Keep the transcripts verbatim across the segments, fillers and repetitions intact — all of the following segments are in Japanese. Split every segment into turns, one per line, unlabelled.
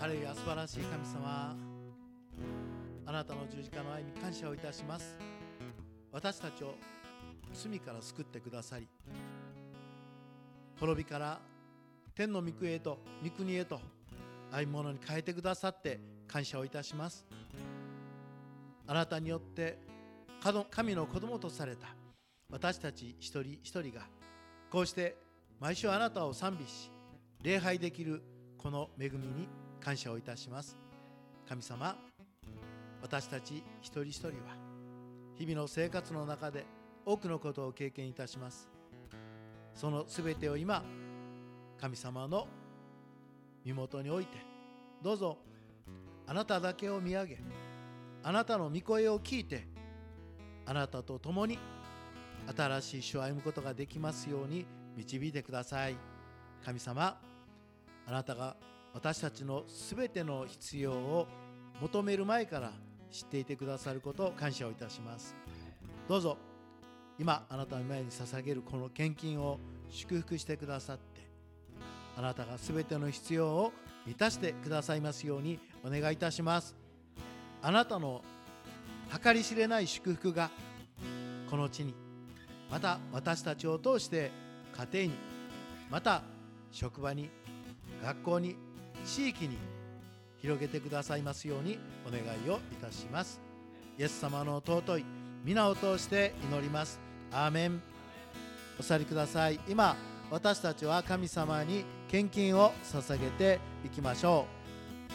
ハレルヤ、素晴らしい神様、あなたの十字架の愛に感謝をいたします。私たちを罪から救ってくださり、滅びから天の御国へと御国へと愛ものに変えてくださって感謝をいたします。あなたによって神の子供とされた私たち一人一人がこうして毎週あなたを賛美し礼拝できるこの恵みに感謝をいたします。神様、私たち一人一人は日々の生活の中で多くのことを経験いたします。そのすべてを今神様の身元においてどうぞあなただけを見上げ、あなたの御声を聞いて、あなたと共に新しい主を歩むことができますように導いてください。神様、あなたが私たちのすべての必要を求める前から知っていてくださることを感謝をいたします。どうぞ今あなたの前に捧げるこの献金を祝福してくださって、あなたがすべての必要を満たしてくださいますようにお願いいたします。あなたの計り知れない祝福がこの地に、また私たちを通して家庭に、また職場に、学校に、地域に広げてくださいますようにお願いをいたします。イエス様の尊い皆を通して祈ります。アーメン。お座りください。今私たちは神様に献金を捧げていきましょう。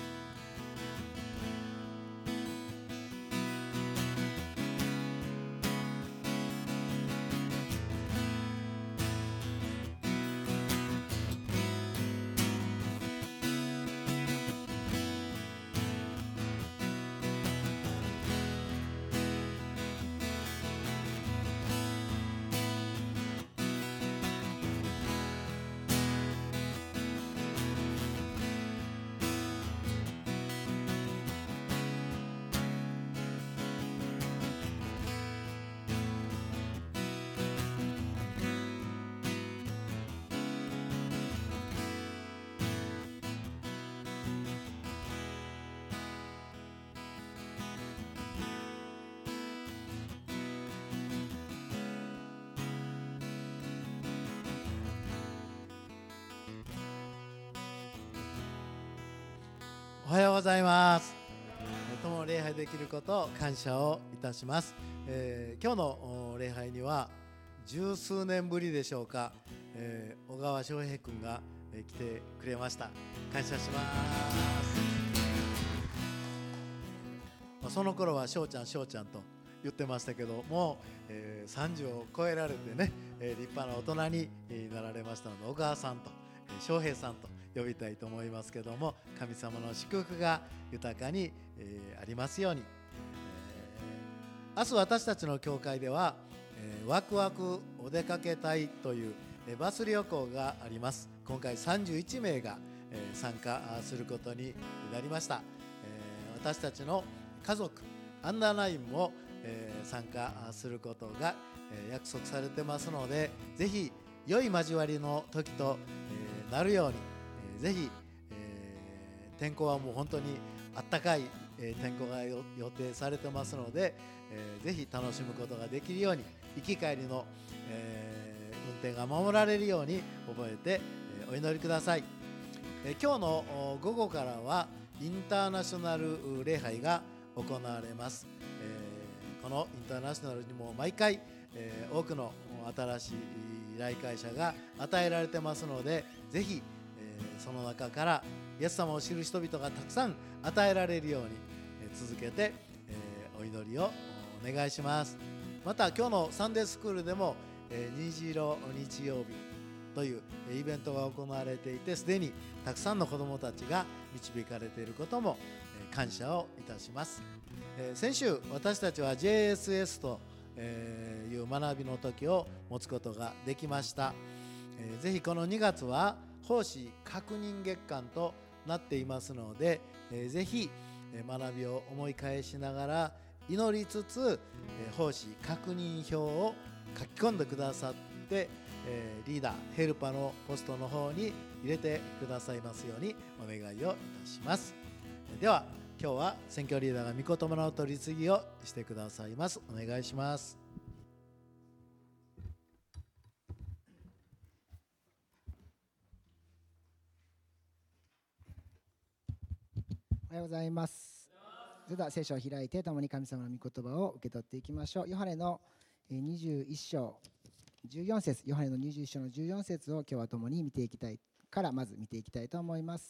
おはようございます。共に礼拝できることを感謝をいたします。えー、今日の礼拝には十数年ぶりでしょうか、えー、小川翔平君が来てくれました。感謝します。その頃は翔ちゃん翔ちゃんと言ってましたけども、えー、さんじゅうを超えられてね、えー、立派な大人になられましたので、小川さんと翔平さんと呼びたいと思いますけども、神様の祝福が豊かに、えー、ありますように、えー、明日私たちの教会では、えー、ワクワクお出かけ隊という、えー、バス旅行があります。今回さんじゅういちめいが、えー、参加することになりました。えー、私たちの家族アンダーナインも、えー、参加することが、えー、約束されてますので、ぜひ良い交わりの時と、えー、なるように、えー、ぜひ、えー、天候はもう本当にあったかい、えー、天候が予定されてますので、えー、ぜひ楽しむことができるように、行き帰りの、えー、運転が守られるように覚えて、えー、お祈りください。えー、今日の午後からはインターナショナル礼拝が行われます。えー、このインターナショナルにも毎回、えー、多くの新しい来会者が与えられてますので、ぜひ、えー、その中からイエス様を知る人々がたくさん与えられるように、えー、続けて、えー、お祈りをお願いします。また今日のサンデースクールでも、えー、虹色日曜日というイベントが行われていて、すでにたくさんの子どもたちが導かれていることも、えー、感謝をいたします。えー、先週私たちは ジェイエスエス とえー、いう学びの時を持つことができました。えー、ぜひこのにがつは奉仕確認月間となっていますので、えー、ぜひ学びを思い返しながら祈りつつ、えー、奉仕確認表を書き込んでくださって、 えーリーダーヘルパーのポストの方に入れてくださいますようにお願いをいたします。では今日は選挙リーダーが御言葉の取り次ぎをしてくださいます。お願いします。
おはようございます。それでは聖書を開いて共に神様の御言葉を受け取っていきましょう。ヨハネのにじゅういっ章じゅうよん節、ヨハネのにじゅういっ章のじゅうよん節を今日は共に見ていきたいからまず見ていきたいと思います。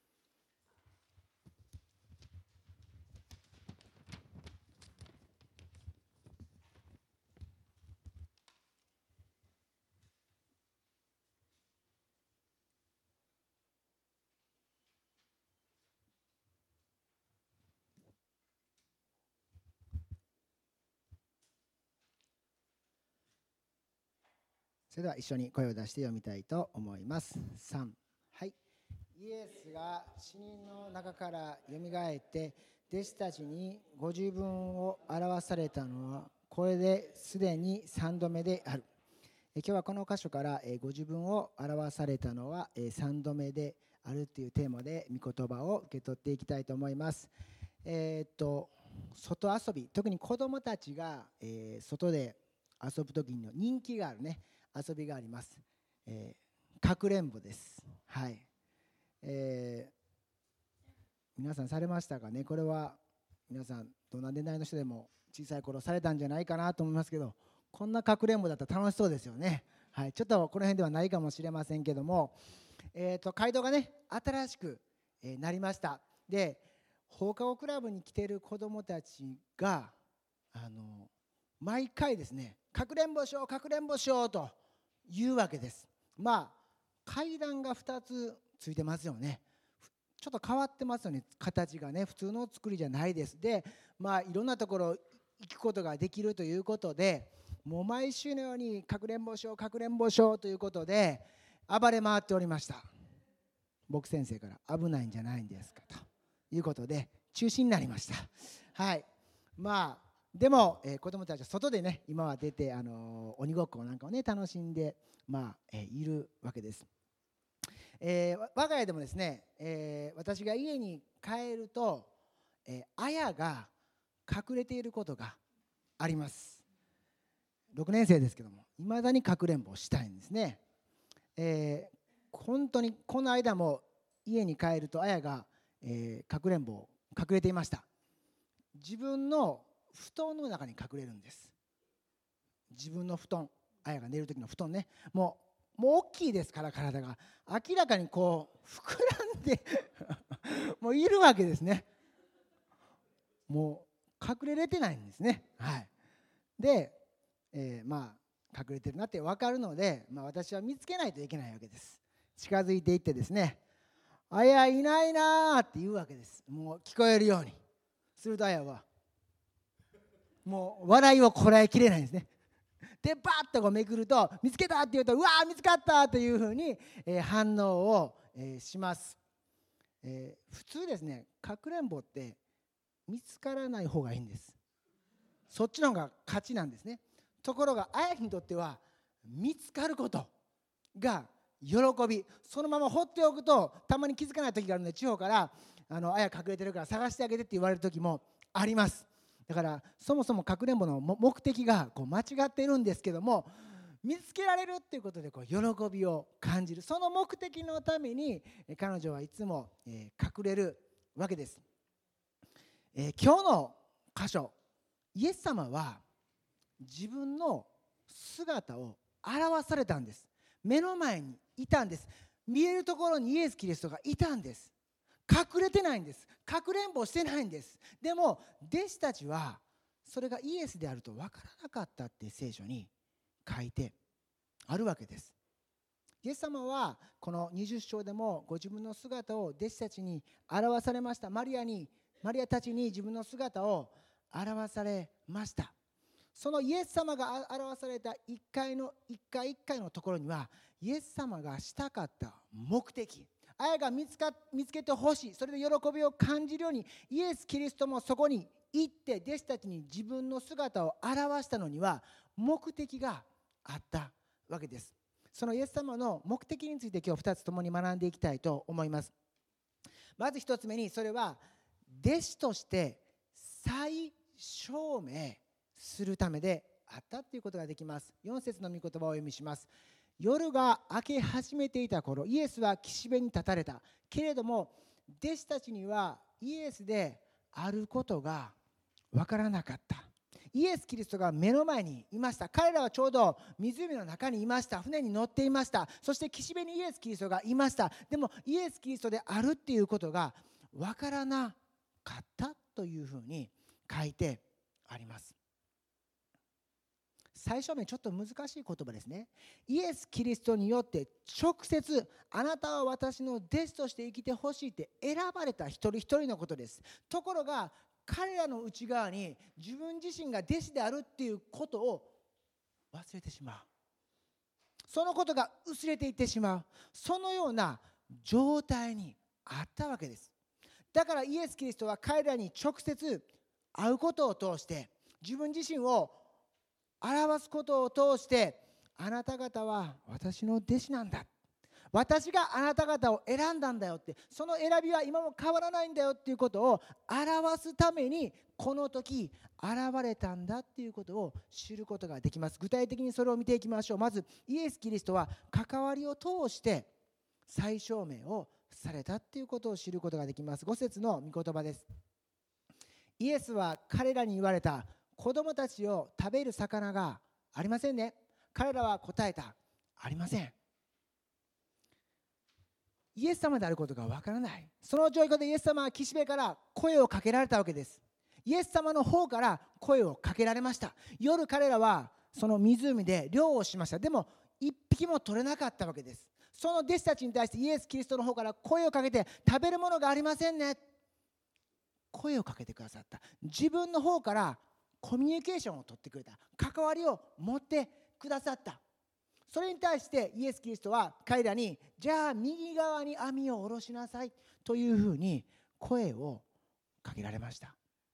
それでは一緒に声を出して読みたいと思います。さん、はい。イエスが死人の中からよみがえって弟子たちにご自分を表されたのはこれですでにさんどめである。今日はこの箇所からご自分を表されたのはさんどめであるというテーマで御言葉を受け取っていきたいと思います。えー、っと外遊び、特に子どもたちが、えー、外で遊ぶ時に人気があるね遊びがあります。えー、かくれんぼです。はい。えー、皆さんされましたかね。これは皆さんどんな年代の人でも小さい頃されたんじゃないかなと思いますけど、こんなかくれんぼだったら楽しそうですよね。はい。ちょっとこの辺ではないかもしれませんけども、えー、と街道がね新しく、えー、なりました。で、放課後クラブに来ている子どもたちがあの毎回ですね、かくれんぼしようかくれんぼしようというわけです。まあ階段がふたつついてますよね。ちょっと変わってますよね、形がね。普通の作りじゃないです。で、まあいろんなところ行くことができるということで、もう毎週のようにかくれんぼしようかくれんぼしようということで暴れ回っておりました。僕先生から危ないんじゃないんですかということで中止になりました。はい。まあでも、えー、子どもたちは外でね今は出て、あのー、鬼ごっこなんかをね楽しんで、まあえー、いるわけです。えー、我が家でもですね、えー、私が家に帰ると、えー、綾が隠れていることがあります。ろくねん生ですけどもいまだにかくれんぼをしたいんですね。えー、本当にこの間も家に帰ると綾が、えー、かくれんぼを隠れていました。自分の布団の中に隠れるんです。自分の布団、綾が寝る時の布団ね、もうもう大きいですから体が明らかにこう膨らんでもういるわけですね。もう隠れれてないんですね。はい。で、えー、まあ隠れてるなって分かるので、まあ、私は見つけないといけないわけです。近づいていってですね、あやいないなって言うわけです。もう聞こえるようにするとあやはもう笑いをこらえきれないんですね。でバッとこうめくると見つけたって言うとうわー見つかったというふうに、えー、反応を、えー、します。えー、普通ですね、かくれんぼって見つからない方がいいんです。そっちの方が勝ちなんですね。ところがあやにとっては見つかることが喜び。そのまま放っておくとたまに気づかない時があるので、地方からあのあや隠れてるから探してあげてって言われる時もあります。だからそもそもかくれんぼの目的がこう間違っているんですけども、見つけられるっていうことでこう喜びを感じる。その目的のために彼女はいつも隠れるわけです。えー、今日の箇所、イエス様は自分の姿を表されたんです。目の前にいたんです。見えるところにイエス・キリストがいたんです。隠れてないんです。かくれんぼしてないんです。でも弟子たちはそれがイエスであると分からなかったって聖書に書いてあるわけです。イエス様はこのにじゅっ章でもご自分の姿を弟子たちに表されました。マリアにマリアたちに自分の姿を表されました。そのイエス様が表された一回の一回一回のところにはイエス様がしたかった目的、あやが見つか見つけてほしい、それで喜びを感じるようにイエス・キリストもそこに行って弟子たちに自分の姿を表したのには目的があったわけです。 そのイエス様の目的について今日ふたつ共に学んでいきたいと思います。まずひとつめに、それは弟子として再証明するためであったということができます。よん節の御言葉をお読みします。夜が明け始めていた頃、イエスは岸辺に立たれた。けれども弟子たちにはイエスであることがわからなかった。イエス・キリストが目の前にいました。彼らはちょうど湖の中にいました。船に乗っていました。そして岸辺にイエス・キリストがいました。でもイエス・キリストであるっていうことがわからなかったというふうに書いてあります。最初目ちょっと難しい言葉ですね。イエス・キリストによって直接あなたは私の弟子として生きてほしいって選ばれた一人一人のことです。ところが彼らの内側に自分自身が弟子であるっていうことを忘れてしまう。そのことが薄れていってしまう。そのような状態にあったわけです。だからイエス・キリストは彼らに直接会うことを通して自分自身を表すことを通して、あなた方は私の弟子なんだ、私があなた方を選んだんだよって、その選びは今も変わらないんだよっていうことを表すためにこの時現れたんだっていうことを知ることができます。具体的にそれを見ていきましょう。まずイエス・キリストは関わりを通して再証明をされたっていうことを知ることができます。ご節の御言葉です。イエスは彼らに言われた。子供たちを食べる魚がありませんね。彼らは答えた。ありません。イエス様であることがわからない。その状況でイエス様は岸辺から声をかけられたわけです。イエス様の方から声をかけられました。夜彼らはその湖で漁をしました。でも一匹も取れなかったわけです。その弟子たちに対してイエス・キリストの方から声をかけて、食べるものがありませんね、声をかけてくださった。自分の方からコミュニケーションを取ってくれた。関わりを持ってくださった。それに対してイエス・キリストは彼らに、じゃあ右側に網を下ろしなさいというふうに声をかけられました。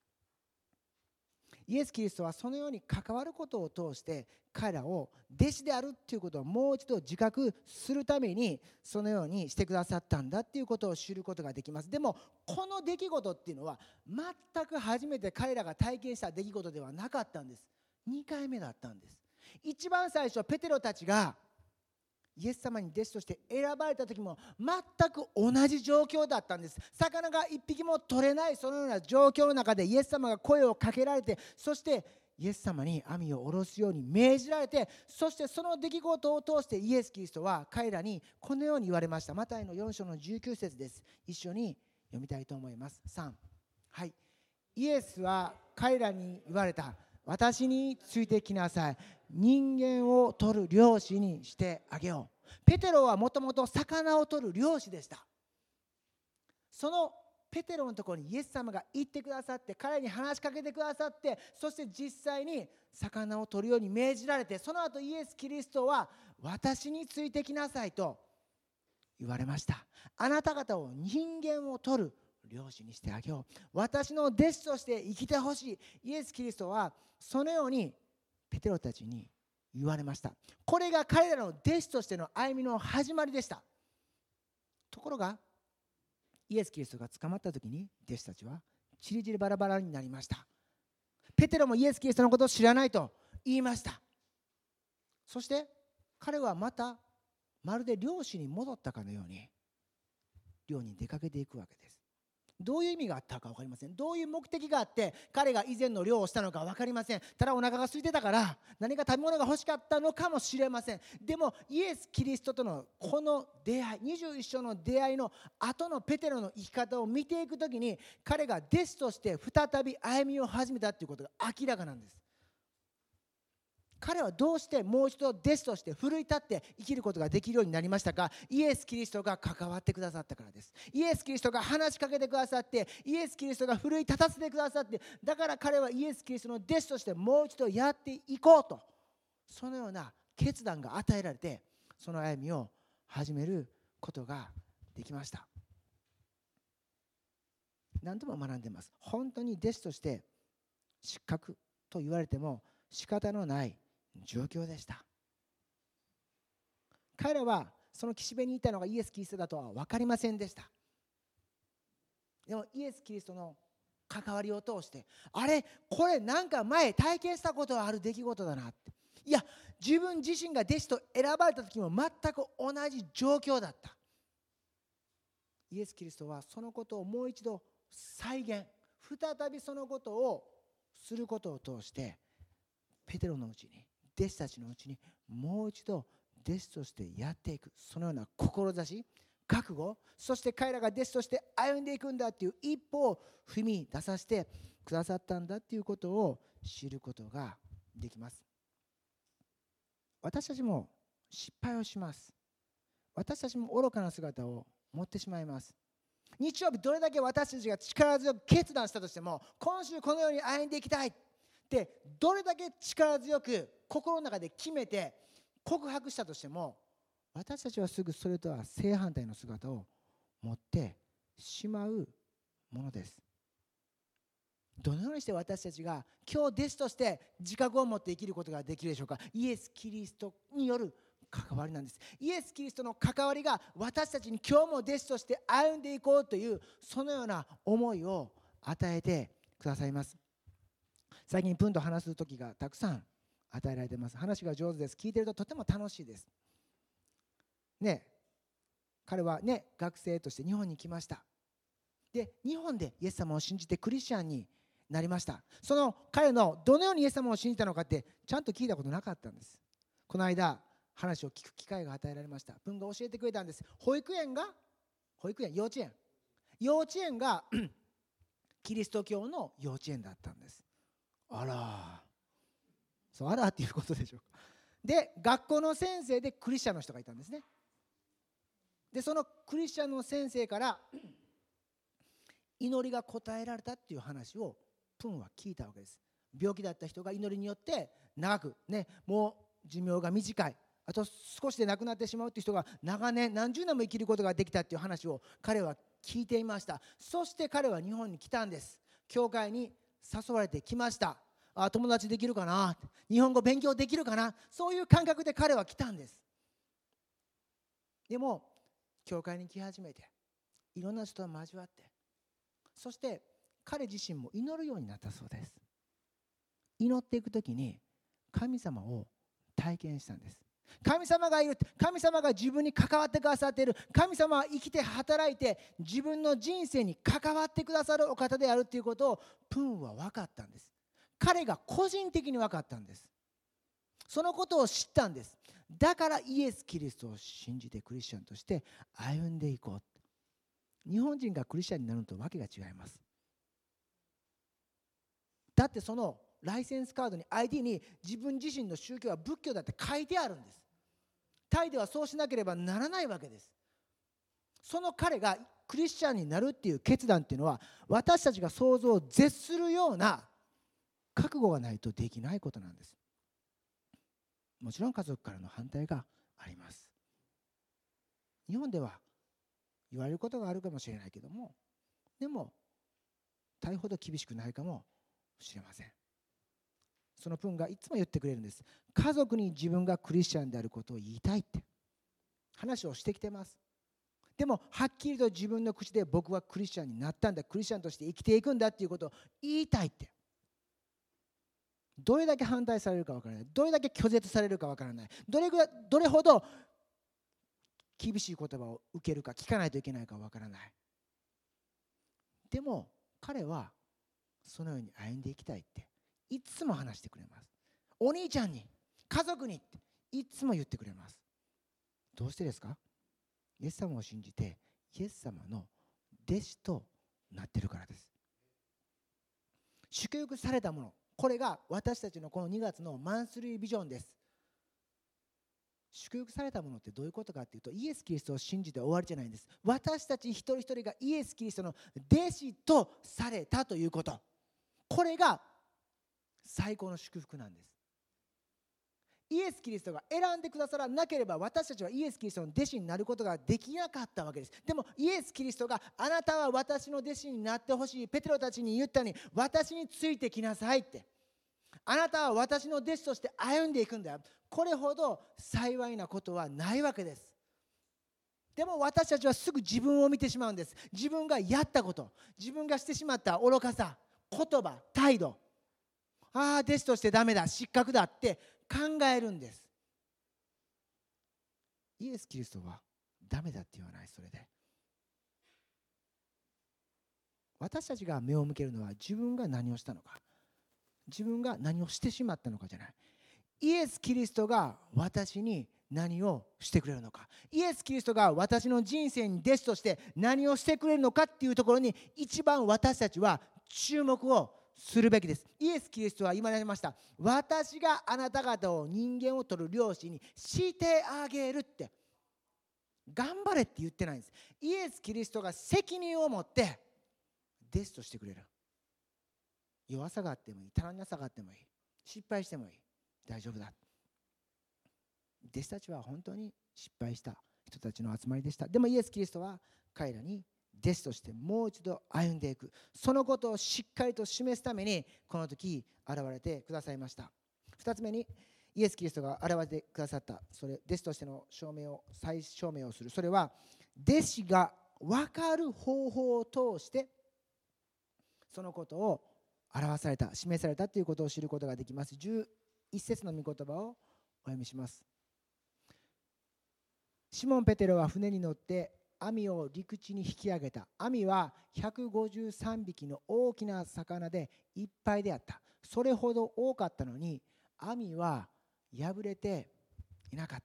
イエス・キリストはそのように関わることを通して彼らを弟子であるということをもう一度自覚するためにそのようにしてくださったんだということを知ることができます。でもこの出来事っていうのは全く初めて彼らが体験した出来事ではなかったんです。にかいめだったんです。一番最初ペテロたちがイエス様に弟子として選ばれた時も全く同じ状況だったんです。魚が一匹も取れないそのような状況の中でイエス様が声をかけられて、そしてイエス様に網を下ろすように命じられて、そしてその出来事を通してイエス・キリストは彼らにこのように言われました。マタイのよん章のじゅうきゅう節です。一緒に読みたいと思います。さん、はい。イエスは彼らに言われた。私についてきなさい。人間を取る漁師にしてあげよう。ペテロはもともと魚を取る漁師でした。そのペテロのところにイエス様が行ってくださって、彼に話しかけてくださって、そして実際に魚を取るように命じられて、その後イエス・キリストは私についてきなさいと言われました。あなた方を人間を取る漁師にしてあげよう。私の弟子として生きてほしい。イエス・キリストはそのようにペテロたちに言われました。これが彼らの弟子としての歩みの始まりでした。ところがイエス・キリストが捕まった時に弟子たちはチリチリバラバラになりました。ペテロもイエス・キリストのことを知らないと言いました。そして彼はまたまるで漁師に戻ったかのように漁に出かけていくわけです。どういう意味があったか分かりません。どういう目的があって彼が以前の漁をしたのか分かりません。ただお腹が空いてたから何か食べ物が欲しかったのかもしれません。でもイエス・キリストとのこの出会い、にじゅういっ章の出会いの後のペテロの生き方を見ていくときに、彼が弟子として再び歩みを始めたということが明らかなんです。彼はどうしてもう一度弟子として奮い立って生きることができるようになりましたか？イエス・キリストが関わってくださったからです。イエス・キリストが話しかけてくださって、イエス・キリストが奮い立たせてくださって、だから彼はイエス・キリストの弟子としてもう一度やっていこうと、そのような決断が与えられて、その歩みを始めることができました。何度も学んでいます。本当に弟子として失格と言われても仕方のない状況でした。 彼らはその岸辺にいたのがイエス・キリストだとは分かりませんでした。でもイエス・キリストの関わりを通して、あれこれなんか前体験したことがある出来事だなって、いや自分自身が弟子と選ばれた時も全く同じ状況だった。イエス・キリストはそのことをもう一度再現、再びそのことをすることを通して、ペテロのうちに、弟子たちのうちにもう一度弟子としてやっていく、そのような志、覚悟、そして彼らが弟子として歩んでいくんだっていう一歩を踏み出させてくださったんだっていうことを知ることができます。私たちも失敗をします。私たちも愚かな姿を持ってしまいます。日曜日どれだけ私たちが力強く決断したとしても、今週このように歩んでいきたいってどれだけ力強く心の中で決めて告白したとしても、私たちはすぐそれとは正反対の姿を持ってしまうものです。どのようにして私たちが今日弟子として自覚を持って生きることができるでしょうか。イエス・キリストによる関わりなんです。イエス・キリストの関わりが私たちに今日も弟子として歩んでいこうという、そのような思いを与えてくださいます。最近プンと話す時がたくさん与えられています。話が上手です。聞いているととても楽しいですね。彼はね、学生として日本に来ました。で、日本でイエス様を信じてクリスチャンになりました。その彼のどのようにイエス様を信じたのかってちゃんと聞いたことなかったんです。この間話を聞く機会が与えられました。文が教えてくれたんです。保育園が保育園幼稚園幼稚園がキリスト教の幼稚園だったんです。あら、そうあらっていうことでしょうか。で、学校の先生でクリスチャンの人がいたんですね。で、そのクリスチャンの先生から祈りが答えられたっていう話をプンは聞いたわけです。病気だった人が祈りによって長くね、もう寿命が短い、あと少しで亡くなってしまうっていう人が長年何十年も生きることができたっていう話を彼は聞いていました。そして彼は日本に来たんです。教会に誘われてきました。あ、友達できるかな、日本語勉強できるかな、そういう感覚で彼は来たんです。でも教会に来始めていろんな人と交わって、そして彼自身も祈るようになったそうです。祈っていくときに神様を体験したんです。神様がいる、神様が自分に関わってくださっている、神様は生きて働いて自分の人生に関わってくださるお方であるということをプンは分かったんです。彼が個人的に分かったんです。そのことを知ったんです。だからイエス・キリストを信じてクリスチャンとして歩んでいこう。日本人がクリスチャンになるのとわけが違います。だってそのライセンスカードに アイディー に自分自身の宗教は仏教だって書いてあるんです。タイではそうしなければならないわけです。その彼がクリスチャンになるっていう決断っていうのは、私たちが想像を絶するような覚悟がないとできないことなんです。もちろん家族からの反対があります。日本では言われることがあるかもしれないけども、でも大ほど厳しくないかもしれません。そのプンがいつも言ってくれるんです。家族に自分がクリスチャンであることを言いたいって話をしてきてます。でもはっきりと自分の口で僕はクリスチャンになったんだ、クリスチャンとして生きていくんだっていうことを言いたいって。どれだけ反対されるかわからない、どれだけ拒絶されるかわからない、どれぐらいどれほど厳しい言葉を受けるか聞かないといけないかわからない。でも彼はそのように歩んでいきたいっていつも話してくれます。お兄ちゃんに、家族にっていつも言ってくれます。どうしてですか？イエス様を信じてイエス様の弟子となっているからです。祝福されたもの、これが私たちのこのにがつのマンスリービジョンです。祝福されたものってどういうことかっていうと、イエス・キリストを信じて終わりじゃないんです。私たち一人一人がイエス・キリストの弟子とされたということ、これが最高の祝福なんです。イエス・キリストが選んでくださらなければ、私たちはイエス・キリストの弟子になることができなかったわけです。でもイエス・キリストが、あなたは私の弟子になってほしい、ペテロたちに言ったように、私についてきなさいって、 あなたは私の弟子として歩んでいくんだよ。これほど幸いなことはないわけです。でも私たちはすぐ自分を見てしまうんです。自分がやったこと、自分がしてしまった愚かさ、言葉、態度、ああ弟子としてダメだ、失格だって考えるんです。イエス・キリストはダメだって言わない。それで私たちが目を向けるのは自分が何をしたのか、自分が何をしてしまったのかじゃない。イエス・キリストが私に何をしてくれるのか、イエス・キリストが私の人生に弟子として何をしてくれるのかっていうところに一番私たちは注目をするべきです。イエス・キリストは言われました。私があなた方を人間を取る漁師にしてあげるって。頑張れって言ってないんです。イエス・キリストが責任を持って弟子としてくれる。弱さがあってもいい、足らなさがあってもいい、失敗してもいい、大丈夫だ。弟子たちは本当に失敗した人たちの集まりでした。でもイエス・キリストは彼らに弟子としてもう一度歩んでいく、そのことをしっかりと示すためにこの時現れてくださいました。二つ目にイエス・キリストが現れてくださった、それ弟子としての証明を再証明をする、それは弟子が分かる方法を通してそのことを表された、示されたということを知ることができます。じゅういち節の御言葉をお読みします。シモン・ペテロは船に乗って網を陸地に引き上げた。網はひゃくごじゅうさんびきの大きな魚でいっぱいであった。それほど多かったのに網は破れていなかった。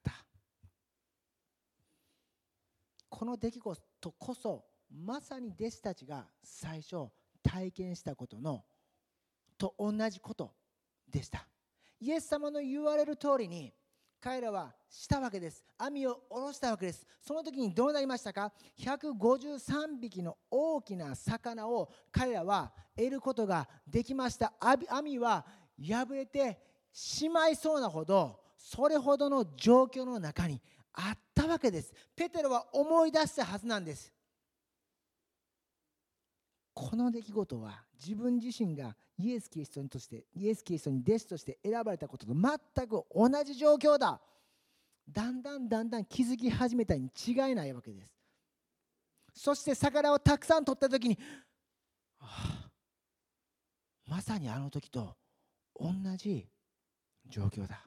この出来事こそまさに弟子たちが最初体験したことのと同じことでした。イエス様の言われる通りに彼らはしたわけです。網を下ろしたわけです。その時にどうなりましたか？ひゃくごじゅうさんびきの大きな魚を彼らは得ることができました。網は破れてしまいそうなほど、それほどの状況の中にあったわけです。ペテロは思い出したはずなんです。この出来事は自分自身がイエス・キリストにとしてイエス・キリストに弟子として選ばれたことと全く同じ状況だ。だんだんだんだん気づき始めたに違いないわけです。そして魚をたくさん取った時に、ああ、まさにあの時と同じ状況だ。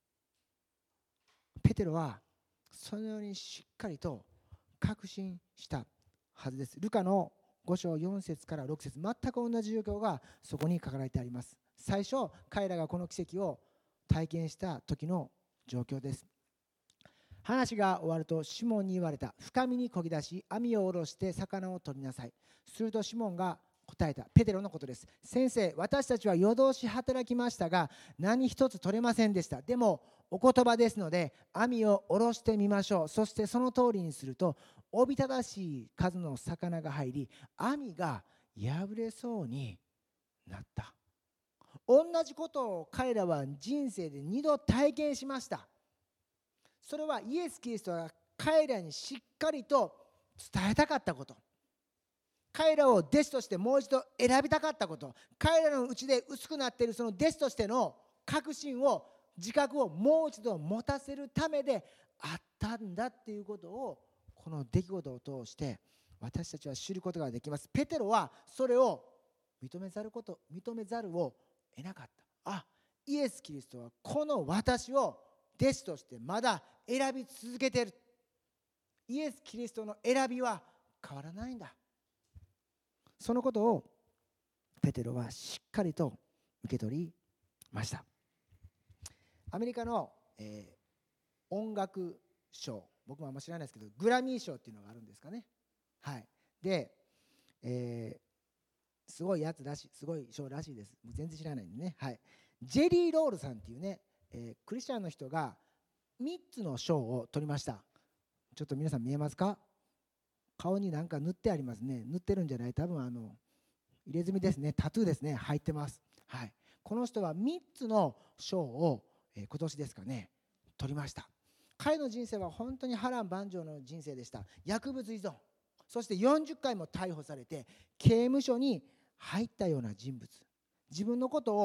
ペテロはそのようにしっかりと確信したはずです。ルカのご章よん節からろく節、全く同じ状況がそこに書かれてあります。最初彼らがこの奇跡を体験した時の状況です。話が終わるとシモンに言われた。深みに漕ぎ出し網を下ろして魚を取りなさい。するとシモンが答えた。ペテロのことです。先生、私たちは夜通し働きましたが何一つ取れませんでした。でもお言葉ですので網を下ろしてみましょう。そしてその通りにするとおびただしい数の魚が入り網が破れそうになった。同じことを彼らは人生で二度体験しました。それはイエス・キリストが彼らにしっかりと伝えたかったこと、彼らを弟子としてもう一度選びたかったこと、彼らのうちで薄くなっているその弟子としての確信を自覚をもう一度持たせるためであったんだっていうことをこの出来事を通して私たちは知ることができます。ペテロはそれを認めざること認めざるを得なかった。あ、イエス・キリストはこの私を弟子としてまだ選び続けている。イエス・キリストの選びは変わらないんだ。そのことをペテロはしっかりと受け取りました。アメリカの、えー、音楽賞、僕もあんま知らないですけどグラミー賞っていうのがあるんですかね。はい。で、えー、すごいやつらしい、すごい賞らしいです。全然知らないんでね。はい。ジェリー・ロールさんっていうね、えー、クリスチャンの人がみっつの賞を取りました。ちょっと皆さん見えますか？顔になんか塗ってありますね。塗ってるんじゃない？多分あの入れ墨ですね。タトゥーですね。入ってます。はい。この人はみっつの賞を、えー、今年ですかね取りました。彼の人生は本当に波乱万丈の人生でした。薬物依存、そしてよんじゅっかいも逮捕されて刑務所に入ったような人物。自分のことを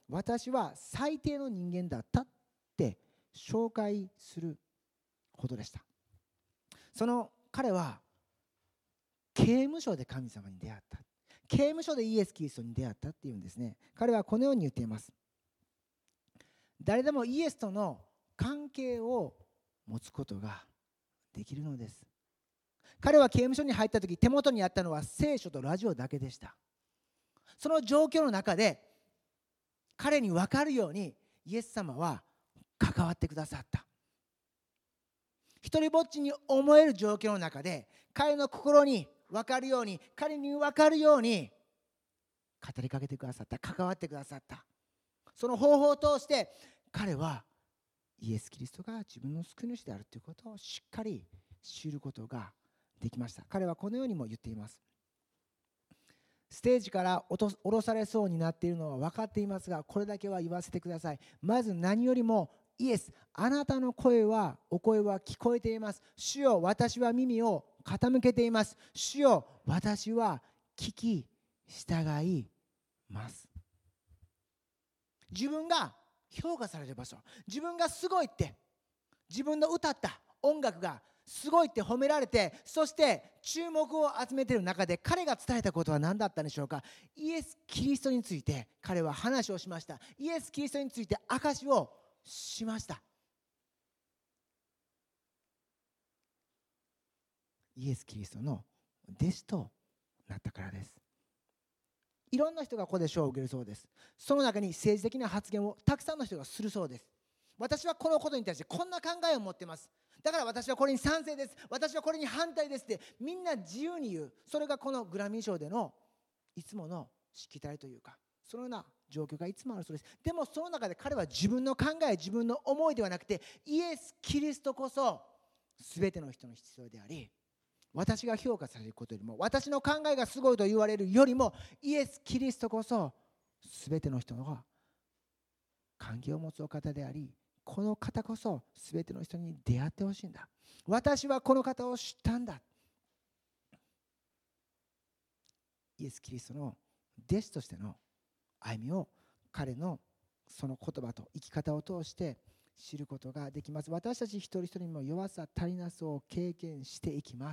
私は最低の人間だったって紹介するほどでした。その彼は刑務所で神様に出会った。刑務所でイエス・キリストに出会ったっていうんですね。彼はこのように言っています。誰でもイエスとの関係を持つことができるのです。彼は刑務所に入った時、手元にあったのは聖書とラジオだけでした。その状況の中で彼に分かるようにイエス様は関わってくださった。一人ぼっちに思える状況の中で彼の心に分かるように、彼に分かるように語りかけてくださった、関わってくださった。その方法を通して彼はイエス・キリストが自分の救い主であるということをしっかり知ることができました。彼はこのようにも言っています。ステージから落と降ろされそうになっているのは分かっていますが、これだけは言わせてください。まず何よりもイエス、あなたの声はお声は聞こえています。主よ、私は耳を傾けています。主よ、私は聞き従います。自分が評価される場所、自分がすごいって、自分の歌った音楽がすごいって褒められて、そして注目を集めている中で彼が伝えたことは何だったんでしょうか。イエス・キリストについて彼は話をしました。イエス・キリストについて証しをしました。イエス・キリストの弟子となったからです。いろんな人がここで賞を受けるそうです。その中に政治的な発言をたくさんの人がするそうです。私はこのことに対してこんな考えを持っています。だから私はこれに賛成です。私はこれに反対ですってみんな自由に言う。それがこのグラミー賞でのいつものしきたりというか、そのような状況がいつもあるそうです。でもその中で彼は自分の考え、自分の思いではなくて、イエス・キリストこそ全ての人の必要であり、私が評価されることよりも、私の考えがすごいと言われるよりも、イエス・キリストこそ全ての人の関係を持つお方であり、この方こそ全ての人に出会ってほしいんだ。私はこの方を知ったんだ。イエス・キリストの弟子としての歩みを彼のその言葉と生き方を通して知ることができます。私たち一人一人にも弱さ、足りなさを経験していきます。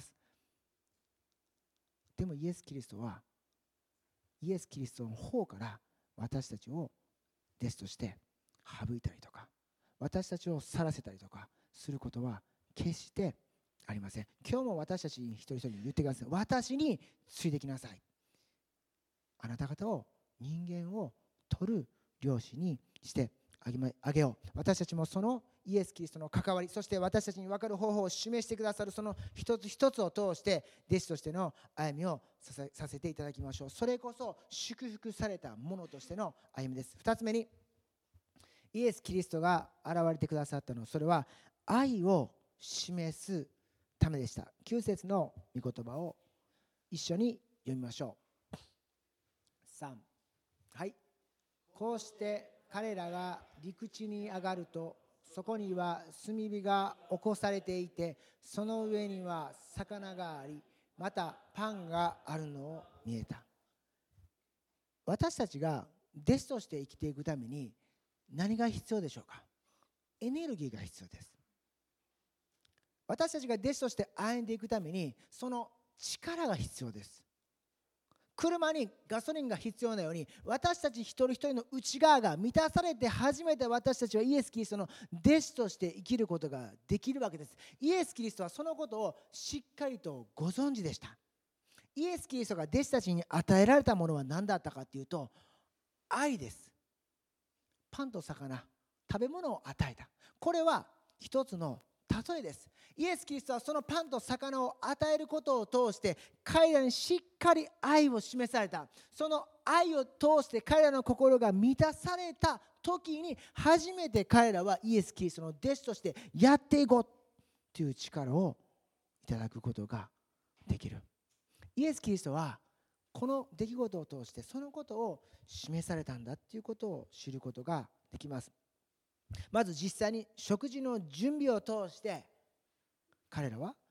でもイエス・キリストはイエス・キリストの方から私たちを弟子として省いたりとか、私たちを去らせたりとかすることは決してありません。今日も私たち一人一人に言ってください。私についてきなさい。あなた方を人間を取る漁師にしてあげよう。私たちもそのイエス・キリストの関わり、そして私たちに分かる方法を示してくださるその一つ一つを通して弟子としての歩みをさせていただきましょう。それこそ祝福されたものとしての歩みです。二つ目に、イエス・キリストが現れてくださったの、それは愛を示すためでした。きゅう節の御言葉を一緒に読みましょう。さん、はい。こうして彼らが陸地に上がると、そこには炭火が起こされていて、その上には魚があり、またパンがあるのを見えた。私たちが弟子として生きていくために何が必要でしょうか。エネルギーが必要です。私たちが弟子として歩んでいくためにその力が必要です。車にガソリンが必要なように、私たち一人一人の内側が満たされて初めて私たちはイエス・キリストの弟子として生きることができるわけです。イエス・キリストはそのことをしっかりとご存知でした。イエス・キリストが弟子たちに与えられたものは何だったかというと、愛です。パンと魚、食べ物を与えた。これは一つの例えです。イエス・キリストはそのパンと魚を与えることを通して彼らにしっかり愛を示された。その愛を通して彼らの心が満たされた時に初めて彼らはイエス・キリストの弟子としてやっていこうという力をいただくことができる。イエス・キリストはこの出来事を通してそのことを示されたんだということを知ることができます。まず実際に食事の準備を通して彼らは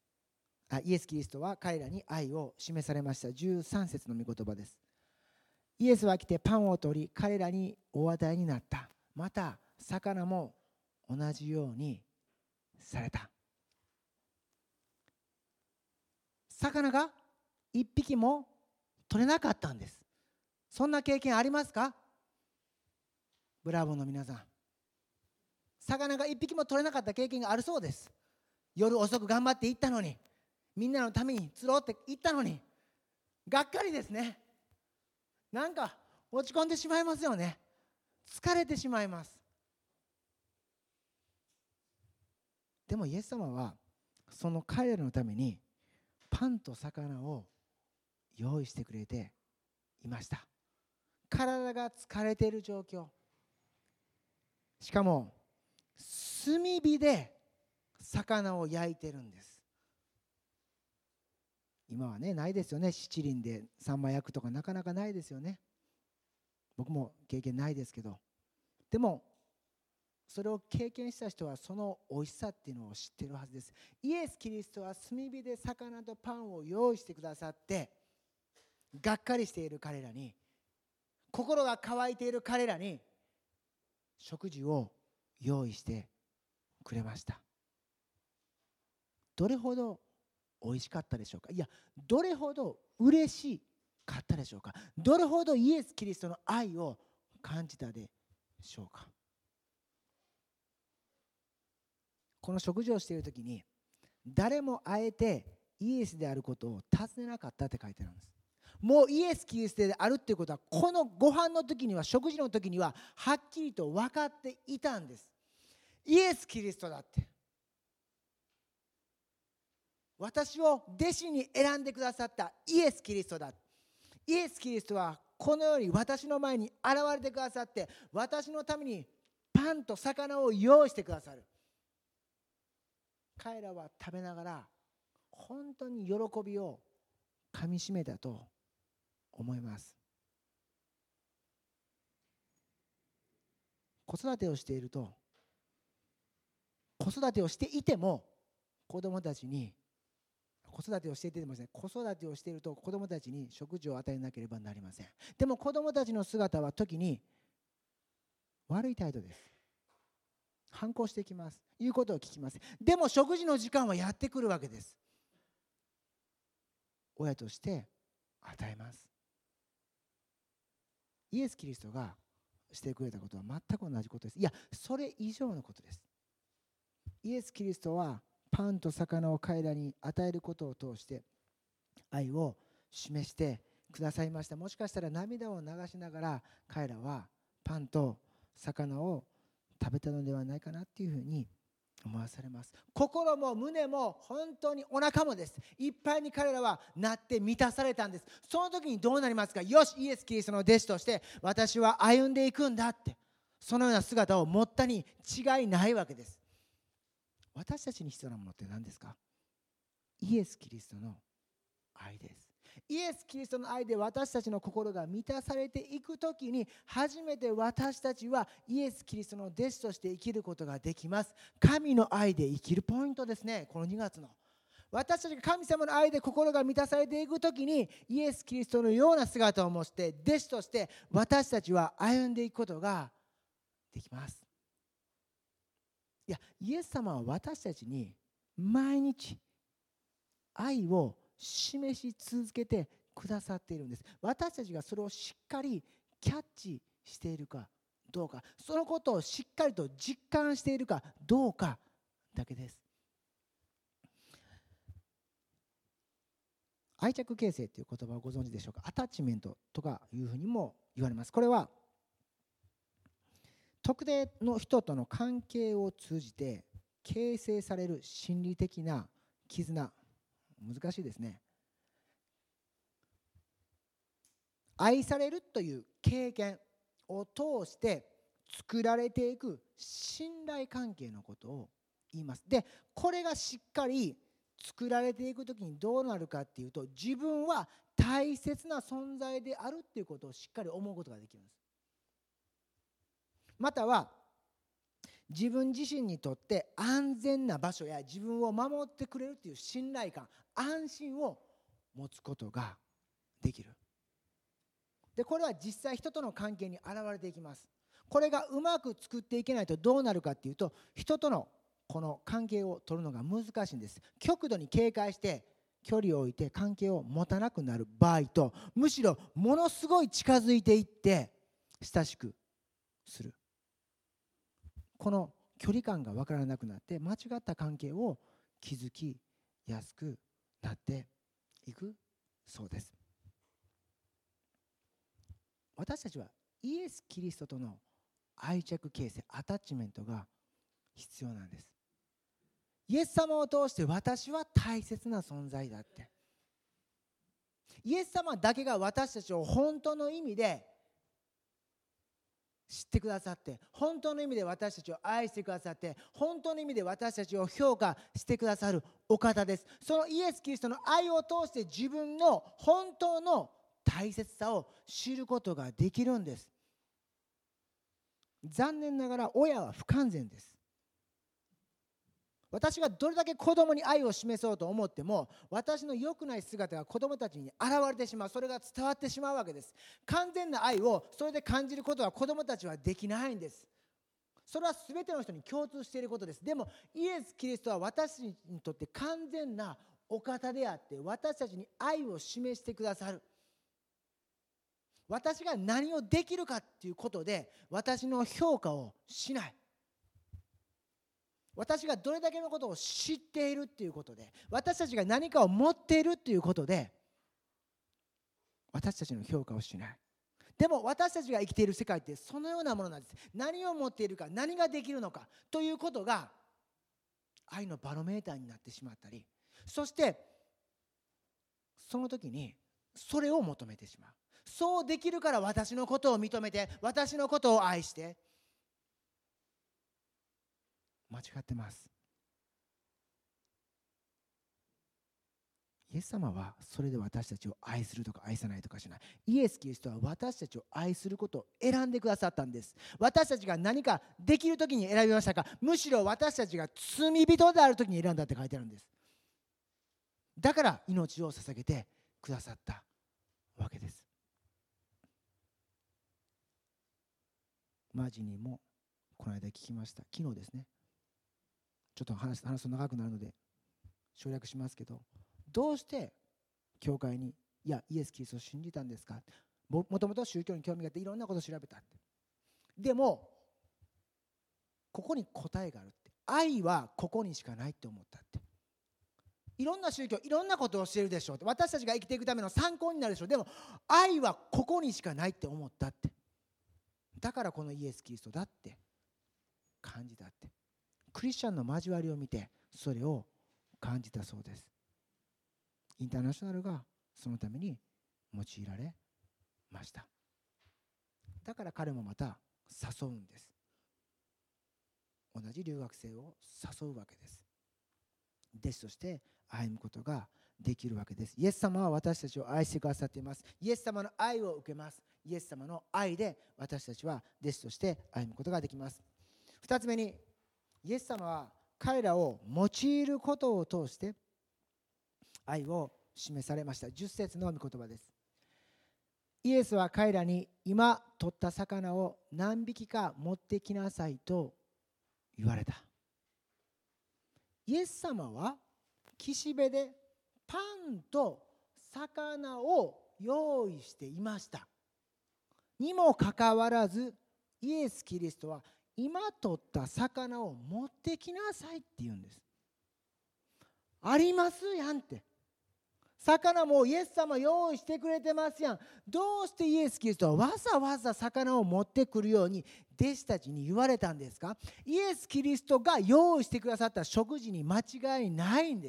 あイエス・キリストは彼らに愛を示されました。じゅうさん節の御言葉です。 イエスは来てパンを取り彼らにお与えになった。また魚も同じようにされた。魚が一匹も取れなかったんです。そんな経験ありますか？ブラボーの皆さん、魚が一匹も取れなかった経験があるそうです。夜遅く頑張って行ったのに、みんなのために釣ろうって言ったのに、がっかりですね。なんか落ち込んでしまいますよね。疲れてしまいます。でもイエス様はその彼らのためにパンと魚を用意してくれていました。体が疲れている状況、しかも炭火で魚を焼いてるんです。今はね、ないですよね。七輪でサンマ焼くとかなかなかないですよね。僕も経験ないですけど、でもそれを経験した人はその美味しさっていうのを知っているはずです。イエス・キリストは炭火で魚とパンを用意してくださって、がっかりしている彼らに、心が渇いている彼らに食事を用意してくれました。どれほど美味しかったでしょうか。いや、どれほど嬉しかったでしょうか。どれほどイエス・キリストの愛を感じたでしょうか。この食事をしているときに、誰もあえてイエスであることを尋ねなかったって書いてあるんです。もうイエス・キリストであるっていうことは、このご飯の時には、食事の時にははっきりと分かっていたんです。イエス・キリストだって、私を弟子に選んでくださったイエス・キリストだ。イエス・キリストはこのように私の前に現れてくださって、私のためにパンと魚を用意してくださる。彼らは食べながら本当に喜びをかみしめたと思います。子育てをしていると、子育てをしていても子供たちに子育てをしていてもですね、子育てをしていると子供たちに食事を与えなければなりません。でも子供たちの姿は時に悪い態度です。反抗してきます。言うことを聞きます。でも食事の時間はやってくるわけです。親として与えます。イエス・キリストがしてくれたことは全く同じことです。いや、それ以上のことです。イエス・キリストはパンと魚を彼らに与えることを通して愛を示してくださいました。もしかしたら涙を流しながら彼らはパンと魚を食べたのではないかなっていうふうに思わされます。心も胸も本当にお腹もです。いっぱいに彼らはなって満たされたんです。その時にどうなりますか。よし、イエス・キリストの弟子として私は歩んでいくんだって、そのような姿を持ったに違いないわけです。私たちに必要なものって何ですか。イエス・キリストの愛です。イエス・キリストの愛で私たちの心が満たされていくときに、初めて私たちはイエス・キリストの弟子として生きることができます。神の愛で生きるポイントですね。このにがつの私たちが神様の愛で心が満たされていくときに、イエス・キリストのような姿を持って弟子として私たちは歩んでいくことができます。いや、イエス様は私たちに毎日愛を示し続けてくださっているんです。私たちがそれをしっかりキャッチしているかどうか、そのことをしっかりと実感しているかどうかだけです。愛着形成という言葉をご存知でしょうか。アタッチメントとかいうふうにも言われます。これは特定の人との関係を通じて形成される心理的な絆。難しいですね。愛されるという経験を通して作られていく信頼関係のことを言います。で、これがしっかり作られていくときにどうなるかっていうと、自分は大切な存在であるっていうことをしっかり思うことができます。または自分自身にとって安全な場所や自分を守ってくれるという信頼感、安心を持つことができる。 でこれは実際人との関係に現れていきます。これがうまく作っていけないとどうなるかっていうと、人とのこの関係を取るのが難しいんです。極度に警戒して距離を置いて関係を持たなくなる場合と、むしろものすごい近づいていって親しくする、この距離感が分からなくなって間違った関係を築きやすくなっていくそうです。私たちはイエス・キリストとの愛着形成、アタッチメントが必要なんです。イエス様を通して私は大切な存在だって、イエス様だけが私たちを本当の意味で知ってくださって、本当の意味で私たちを愛してくださって、本当の意味で私たちを評価してくださるお方です。そのイエス・キリストの愛を通して自分の本当の大切さを知ることができるんです。残念ながら親は不完全です。私がどれだけ子供に愛を示そうと思っても、私の良くない姿が子供たちに現れてしまう、それが伝わってしまうわけです。完全な愛をそれで感じることは子供たちはできないんです。それは全ての人に共通していることです。でもイエス・キリストは私にとって完全なお方であって、私たちに愛を示してくださる。私が何をできるかっていうことで私の評価をしない。私がどれだけのことを知っているっていうことで、私たちが何かを持っているっていうことで私たちの評価をしない。でも私たちが生きている世界ってそのようなものなんです。何を持っているか、何ができるのかということが愛のバロメーターになってしまったり、そしてその時にそれを求めてしまう。そうできるから私のことを認めて、私のことを愛して。間違ってます。イエス様はそれで私たちを愛するとか愛さないとかしない。イエス・キリストは私たちを愛することを選んでくださったんです。私たちが何かできるときに選びましたか、むしろ私たちが罪人であるときに選んだって書いてあるんです。だから命を捧げてくださったわけです。マジにもこの間聞きました。昨日ですね。ちょっと話すと長くなるので省略しますけど、どうして教会にいやイエス・キリストを信じたんですか。 も, もともと宗教に興味があっていろんなことを調べたって。でもここに答えがあるって。愛はここにしかないって思ったって。いろんな宗教いろんなことを教えるでしょうって、私たちが生きていくための参考になるでしょう。でも愛はここにしかないって思ったって。だからこのイエス・キリストだって感じたって。クリスチャンの交わりを見てそれを感じたそうです。インターナショナルがそのために用いられました。だから彼もまた誘うんです。同じ留学生を誘うわけです。弟子として歩むことができるわけです。イエス様は私たちを愛してくださっています。イエス様の愛を受けます。イエス様の愛で私たちは弟子として歩むことができます。二つ目に、イエス様は彼らを用いることを通して愛を示されました。じゅっ節の御言葉です。イエスは彼らに今取った魚を何匹か持ってきなさいと言われた。イエス様は岸辺でパンと魚を用意していました。にもかかわらずイエス・キリストは今取った魚を持ってきなさいって言うんです。ありますやんって。魚もイエス様用意してくれてますやん。どうしてイエス・キリストはわざわざ魚を持ってくるように弟子たちに言われたんですか。イエス・キリストが用意してくださった食事に間違いないんです。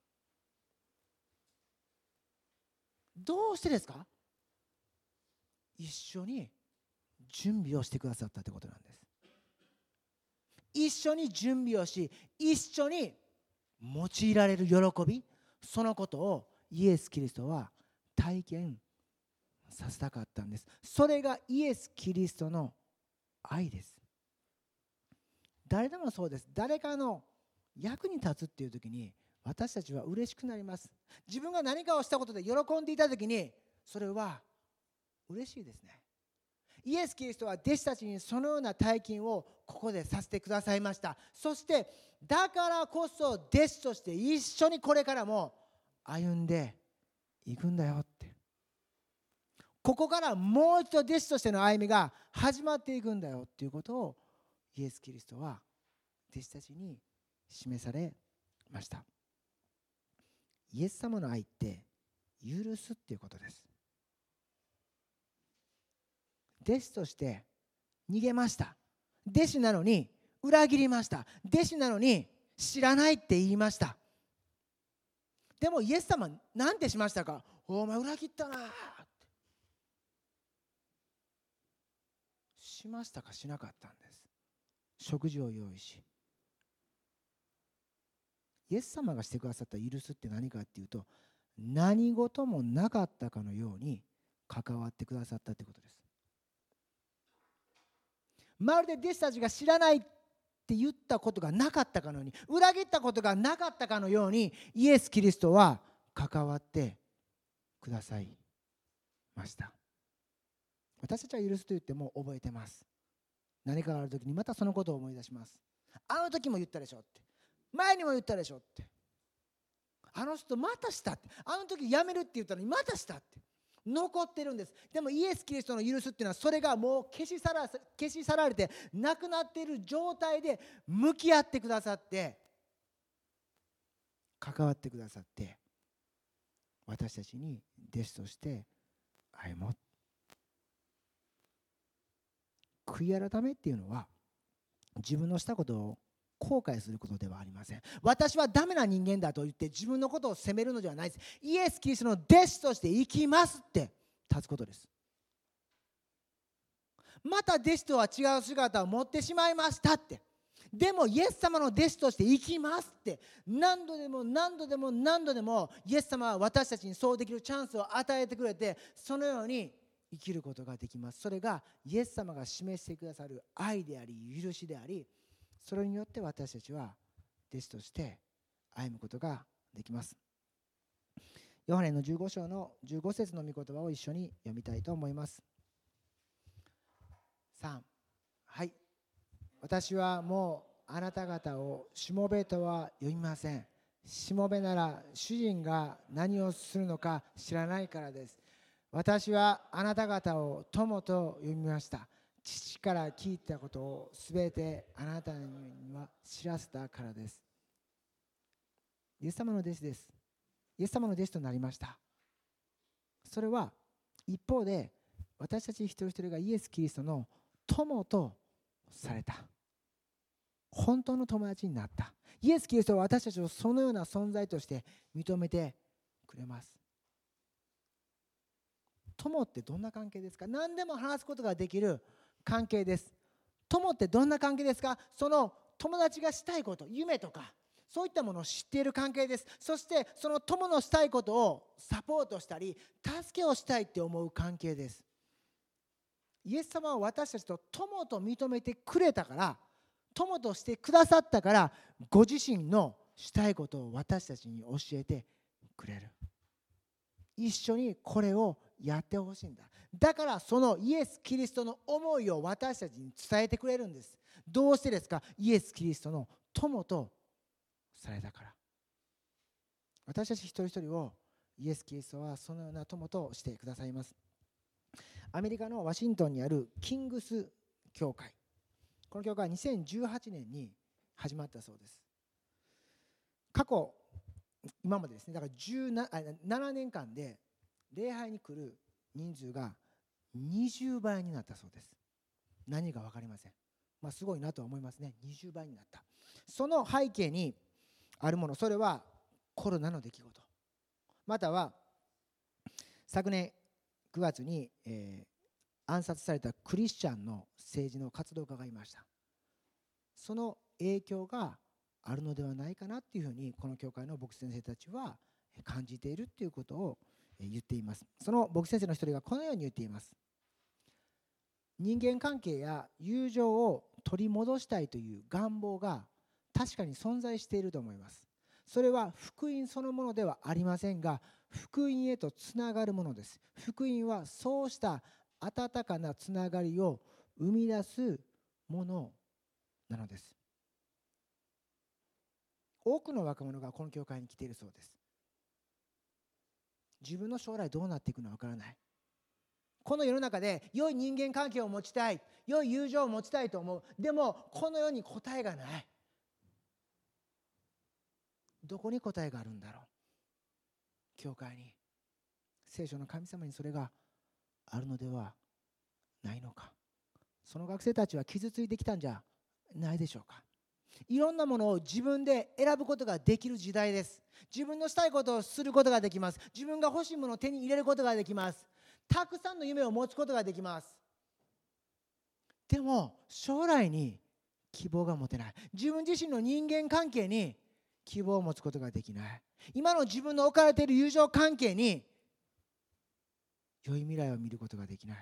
どうしてですか。一緒に準備をしてくださったってことなんです。一緒に準備をし、一緒に用いられる喜び、そのことをイエス・キリストは体験させたかったんです。それがイエス・キリストの愛です。誰でもそうです。誰かの役に立つっていう時に私たちは嬉しくなります。自分が何かをしたことで喜んでいた時に、それは嬉しいですね。イエス・キリストは弟子たちにそのような体験をここでさせてくださいました。そしてだからこそ弟子として一緒にこれからも歩んでいくんだよって、ここからもう一度弟子としての歩みが始まっていくんだよっていうことをイエス・キリストは弟子たちに示されました。イエス様の愛って許すっていうことです。弟子として逃げました。弟子なのに裏切りました。弟子なのに知らないって言いました。でもイエス様なんてしましたか？お前裏切ったなってしましたか？しなかったんです。食事を用意し、イエス様がしてくださった許すって何かっていうと、何事もなかったかのように関わってくださったってことです。まるで弟子たちが知らないって言ったことがなかったかのように、裏切ったことがなかったかのように、イエス・キリストは関わってくださいました。私たちは許すと言っても覚えてます。何かがあるときにまたそのことを思い出します。あの時も言ったでしょって、前にも言ったでしょって、あの人またしたって、あの時やめるって言ったのにまたしたって残ってるんです。でもイエス・キリストの許すっていうのは、それがもう消し去ら、消し去られてなくなっている状態で向き合ってくださって、関わってくださって、私たちに弟子として歩もう。悔い改めっていうのは自分のしたことを後悔することではありません。私はダメな人間だと言って自分のことを責めるのではないです。イエス・キリストの弟子として生きますって立つことです。また弟子とは違う姿を持ってしまいましたって、でもイエス様の弟子として生きますって何度でも何度でも何度でもイエス様は私たちにそうできるチャンスを与えてくれて、そのように生きることができます。それがイエス様が示してくださる愛であり許しであり、それによって私たちは弟子として歩むことができます。ヨハネのじゅうご章のじゅうご節の御言葉を一緒に読みたいと思います。さん、はい。私はもうあなた方をしもべとは呼びません。しもべなら主人が何をするのか知らないからです。私はあなた方を友と呼びました。父から聞いたことをすべてあなたには知らせたからです。イエス様の弟子です。イエス様の弟子となりました。それは一方で私たち一人一人がイエス・キリストの友とされた。本当の友達になった。イエス・キリストは私たちをそのような存在として認めてくれます。友ってどんな関係ですか？何でも話すことができる関係です。友ってどんな関係ですか？その友達がしたいこと、夢とかそういったものを知っている関係です。そしてその友のしたいことをサポートしたり助けをしたいって思う関係です。イエス様は私たちと友と認めてくれたから、友としてくださったから、ご自身のしたいことを私たちに教えてくれる。一緒にこれをやってほしいんだ。だからそのイエス・キリストの思いを私たちに伝えてくれるんです。どうしてですか？イエス・キリストの友とされたから。私たち一人一人をイエス・キリストはそのような友としてくださいます。アメリカのワシントンにあるキングス教会、この教会はにせんじゅうはちねんに始まったそうです。過去今までですね、だからじゅうななねんかんで礼拝に来る人数がにじゅうばいになったそうです。何が分かりません。まあ、すごいなとは思いますね。にじゅうばいになった。その背景にあるもの、それはコロナの出来事、または昨年くがつに、えー、暗殺されたクリスチャンの政治の活動家がいました。その影響があるのではないかなっていうふうに、この教会の牧師先生たちは感じているっていうことを言っています。その牧師先生の一人がこのように言っています。人間関係や友情を取り戻したいという願望が確かに存在していると思います。それは福音そのものではありませんが、 福音へとつながるものです。福音はそうした温かなつながりを生み出すものなのです。多くの若者がこの教会に来ているそうです。自分の将来どうなっていくのかわからない。この世の中で良い人間関係を持ちたい、良い友情を持ちたいと思う。でもこの世に答えがない。どこに答えがあるんだろう。教会に、聖書の神様にそれがあるのではないのか。その学生たちは傷ついてきたんじゃないでしょうか。いろんなものを自分で選ぶことができる時代です。自分のしたいことをすることができます。自分が欲しいものを手に入れることができます。たくさんの夢を持つことができます。でも将来に希望が持てない。自分自身の人間関係に希望を持つことができない。今の自分の置かれている友情関係に良い未来を見ることができない。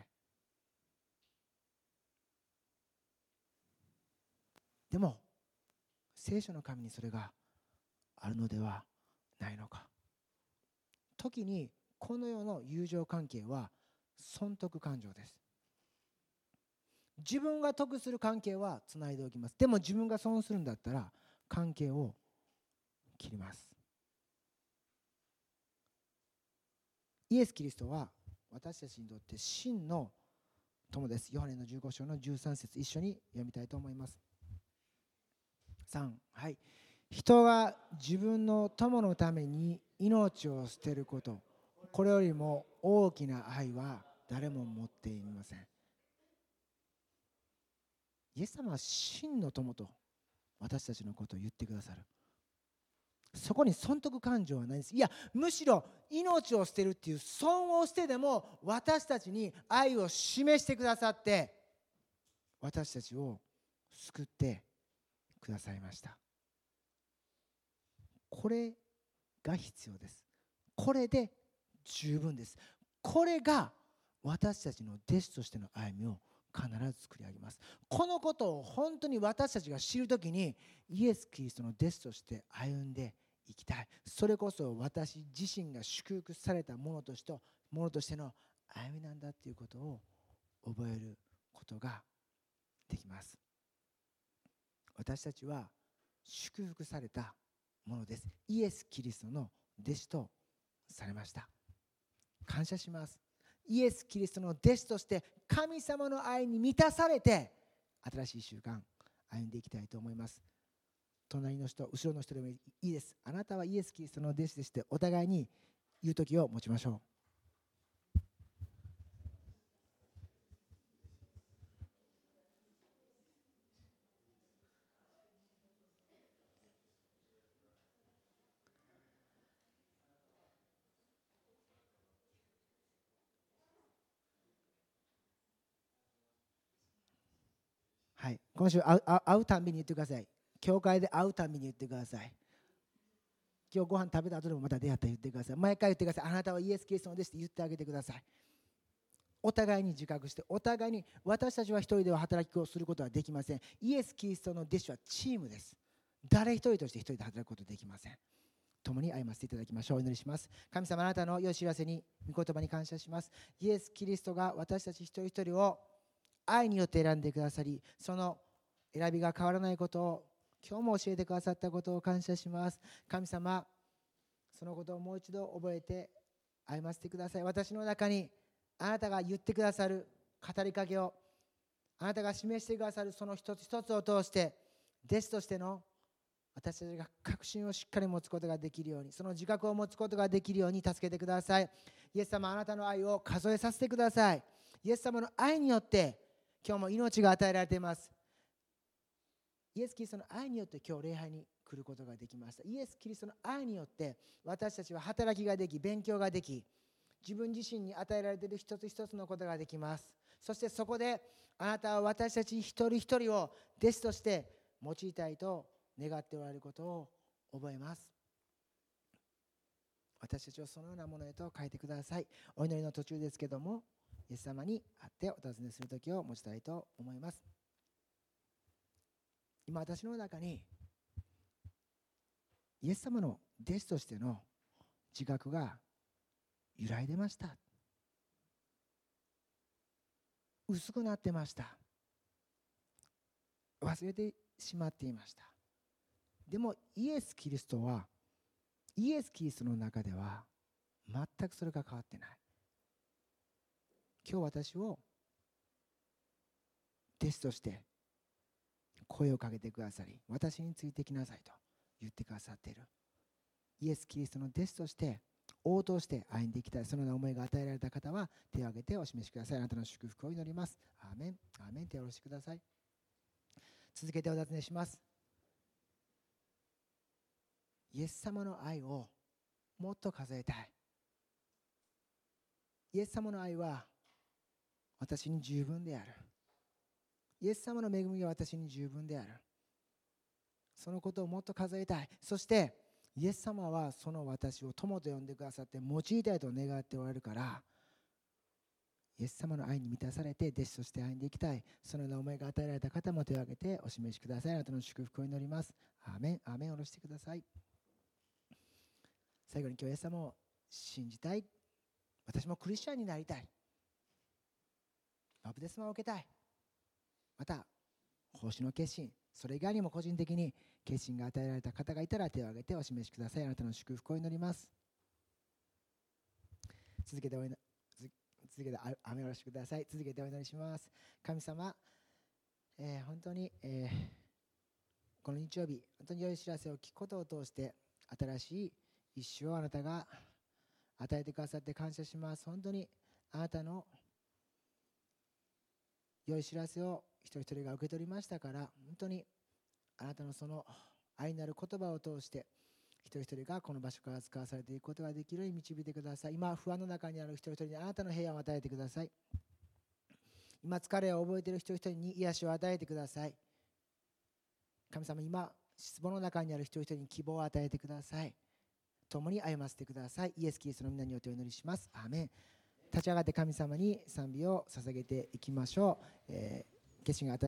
でも聖書の神にそれがあるのではないのか。時にこの世の友情関係は損得感情です。自分が得する関係はつないでおきます。でも自分が損するんだったら関係を切ります。イエス・キリストは私たちにとって真の友です。ヨハネのじゅうご章のじゅうさん節、一緒に読みたいと思います。さん、はい。人が自分の友のために命を捨てること、これよりも大きな愛は誰も持っていません。イエス様は真の友と私たちのことを言ってくださる。そこに損得感情はないです。いや、むしろ命を捨てるっていう損をしてでも私たちに愛を示してくださって、私たちを救ってくださいました。これが必要です。これで十分です。これが私たちの弟子としての歩みを必ず作り上げます。このことを本当に私たちが知るときに、イエス・キリストの弟子として歩んでいきたい。それこそ私自身が祝福されたものとしてものとしての歩みなんだということを覚えることができます。私たちは祝福されたものです。イエス・キリストの弟子とされました。感謝します。イエス・キリストの弟子として神様の愛に満たされて新しい習慣歩んでいきたいと思います。隣の人、後ろの人でもいいです。あなたはイエス・キリストの弟子でして、お互いに言う時を持ちましょう。はい、今週会う、会う、会うたんびに言ってください。教会で会うたんびに言ってください。今日ご飯食べた後でもまた出会ったら言ってください。毎回言ってください。あなたはイエス・キリストの弟子って言ってあげてください。お互いに自覚して、お互いに私たちは一人では働きをすることはできません。イエス・キリストの弟子はチームです。誰一人として一人で働くことはできません。共に歩ませていただきましょう。お祈りします。神様、あなたの良い知らせに、御言葉に感謝します。イエス・キリストが私たち一人一人を愛によって選んでくださり、その選びが変わらないことを今日も教えてくださったことを感謝します。神様、そのことをもう一度覚えて歩ませてください。私の中にあなたが言ってくださる語りかけを、あなたが示してくださるその一つ一つを通して、弟子としての私たちが確信をしっかり持つことができるように、その自覚を持つことができるように助けてください。イエス様、あなたの愛を数えさせてください。イエス様の愛によって今日も命が与えられています。イエス・キリストの愛によって今日礼拝に来ることができました。イエス・キリストの愛によって私たちは働きができ、勉強ができ、自分自身に与えられている一つ一つのことができます。そしてそこであなたは私たち一人一人を弟子として用いたいと願っておられることを覚えます。私たちをそのようなものへと変えてください。お祈りの途中ですけども、イエス様に会ってお尋ねする時を持ちたいと思います。今私の中にイエス様の弟子としての自覚が揺らいでました。薄くなってました。忘れてしまっていました。でもイエス・キリストは、イエス・キリストの中では全くそれが変わってない。今日私を弟子として声をかけてくださり、私についてきなさいと言ってくださっている。イエス・キリストの弟子として応答して歩んでいきたい、そのような思いが与えられた方は手を挙げてお示しください。あなたの祝福を祈ります。アーメン、アーメン。手を下ろしてください。続けてお尋ねします。イエス様の愛をもっと数えたい。イエス様の愛は私に十分である。イエス様の恵みが私に十分である。そのことをもっと数えたい。そしてイエス様はその私を友と呼んでくださって用いたいと願っておられるから、イエス様の愛に満たされて弟子として歩んでいきたい、そのような思いが与えられた方も手を挙げてお示しください。あなたの祝福を祈ります。アーメン、アーメン。下ろしてください。最後に今日イエス様を信じたい、私もクリスチャンになりたい、バプテスマを受けたい、また奉仕の決心、それ以外にも個人的に決心が与えられた方がいたら手を挙げてお示しください。あなたの祝福を祈ります。続けてお祈り続けて雨を下ろしてください。続けてお祈りします。神様、えー、本当に、えー、この日曜日、本当に良い知らせを聞くことを通して新しい一週をあなたが与えてくださって感謝します。本当にあなたの良い知らせを一人一人が受け取りましたから、本当にあなたのその愛なる言葉を通して一人一人がこの場所から使わされていくことができるように導いてください。今不安の中にある一人一人にあなたの平安を与えてください。今疲れを覚えている一人一人に癒しを与えてください。神様、今失望の中にある一人一人に希望を与えてください。共に歩ませてください。イエス・キリストの皆によってお祈りします。アーメン。立ち上がって神様に賛美を捧げていきましょう。えー、決心が与え